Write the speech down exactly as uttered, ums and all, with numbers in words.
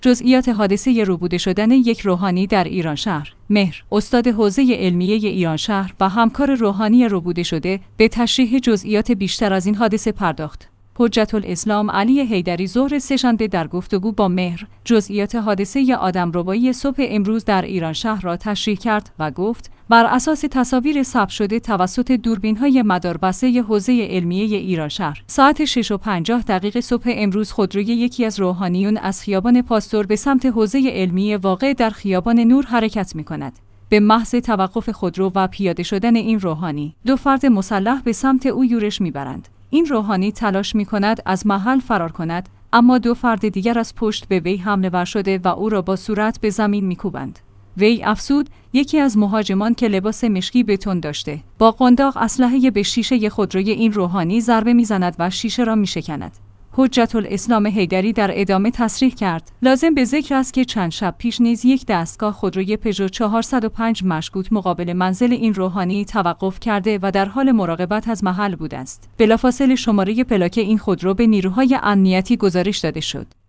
جزئیات حادثه روبوده شدن یک روحانی در ایرانشهر. مهر، استاد حوزه علمیه ایرانشهر و همکار روحانی روبوده شده، به تشریح جزئیات بیشتر از این حادثه پرداخت. حجت الاسلام علی حیدری ظهر سه‌شنبه در گفتگو با مهر جزئیات حادثه آدمربایی صبح امروز در ایرانشهر را تشریح کرد و گفت بر اساس تصاویر ثبت شده توسط دوربین‌های مداربسته حوزه علمیه ایرانشهر ساعت شش و پنجاه دقیقه صبح امروز خودروی یکی از روحانیون از خیابان پاستور به سمت حوزه علمیه واقع در خیابان نور حرکت می‌کند. به محض توقف خودرو و پیاده شدن این روحانی، دو فرد مسلح به سمت او یورش می‌برند. این روحانی تلاش می‌کند از محل فرار کند، اما دو فرد دیگر از پشت به وی حمله ور شده و او را با صورت به زمین می‌کوبند. وی افسود یکی از مهاجمان که لباس مشکی به تن داشته، با قنداق اسلحه به شیشه خودروی این روحانی ضربه می‌زند و شیشه را می‌شکند. حجت الاسلام حیدری در ادامه تصریح کرد لازم به ذکر است که چند شب پیش نیز یک دستگاه خودروی پژو چهارصد و پنج مشکوک مقابل منزل این روحانی توقف کرده و در حال مراقبت از محل بوده است. بلافاصله شماره پلاک این خودرو به نیروهای امنیتی گزارش داده شد.